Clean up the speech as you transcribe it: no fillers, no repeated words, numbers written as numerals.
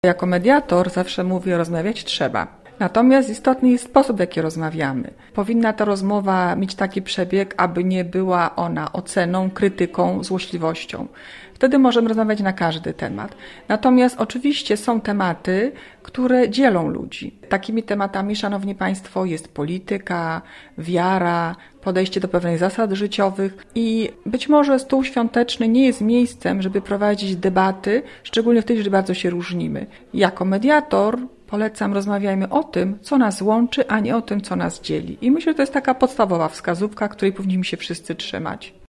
Jako mediator zawsze mówię, rozmawiać trzeba. Natomiast istotny jest sposób, w jaki rozmawiamy. Powinna ta rozmowa mieć taki przebieg, aby nie była ona oceną, krytyką, złośliwością. Wtedy możemy rozmawiać na każdy temat. Natomiast oczywiście są tematy, które dzielą ludzi. Takimi tematami, szanowni państwo, jest polityka, wiara, podejście do pewnych zasad życiowych i być może stół świąteczny nie jest miejscem, żeby prowadzić debaty, szczególnie wtedy, gdy bardzo się różnimy. Jako mediator polecam, rozmawiajmy o tym, co nas łączy, a nie o tym, co nas dzieli. I myślę, że to jest taka podstawowa wskazówka, której powinniśmy się wszyscy trzymać.